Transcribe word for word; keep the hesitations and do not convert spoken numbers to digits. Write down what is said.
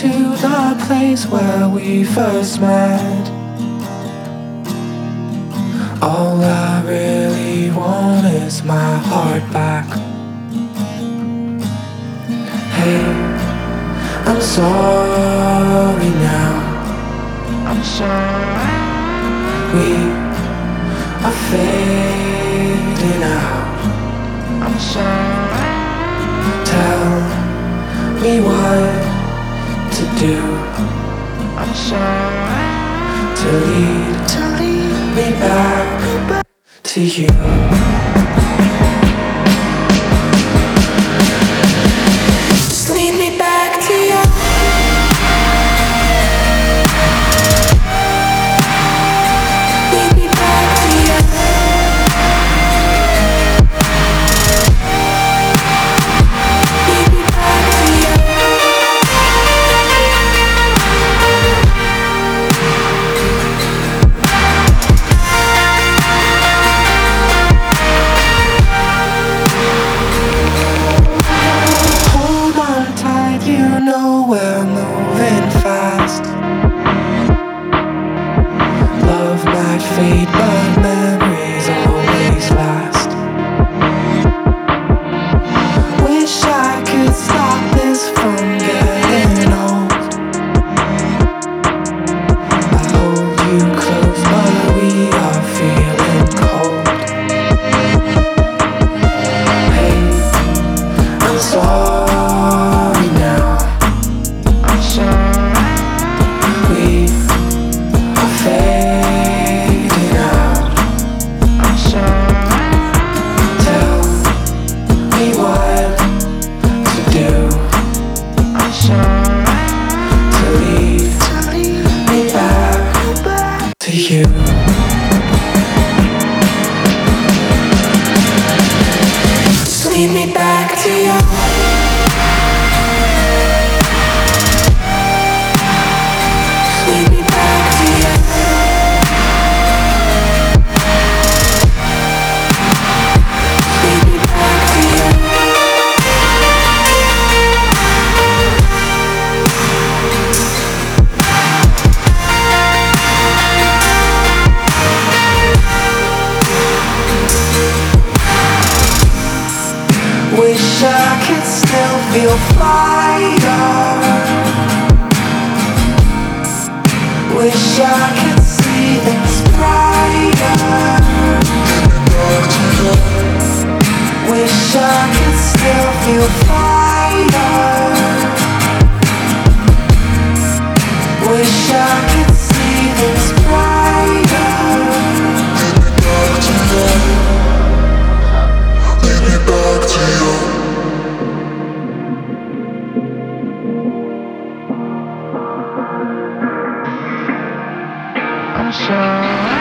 to the place where we first met. All I really want is my heart back. Hey, I'm sorry now. I'm sorry. We are fading out. I'm sorry. Tell me what to do. I'm sorry. To lead, to lead me back to you. Just lead me back to you. Lead me back to you. Lead me back to you. Hold on tight, you know we're moving fast. Love might fade, but memories always last. Wish I could stop this from getting old. I hold you close, but we are feeling cold. Hey, I'm sorry now. I'm sorry. We are fading out. I'm sorry. Tell me what to do. I'm sorry. To lead, to lead me back to you. Just lead me back to you. Lead me back to you. Lead me back to you. Wish I could still feel fire. Wish I could see things brighter. Wish I could still feel fire. Wish I could see things brighter. Lead me back to you. I'm sorry.